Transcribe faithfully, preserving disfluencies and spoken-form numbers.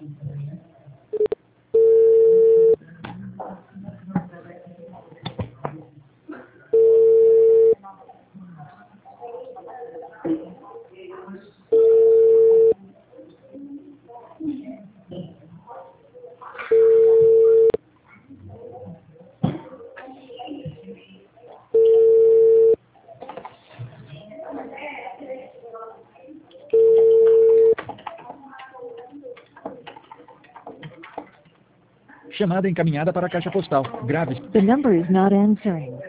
Chamada encaminhada para a caixa postal. Grave. The number is not answering.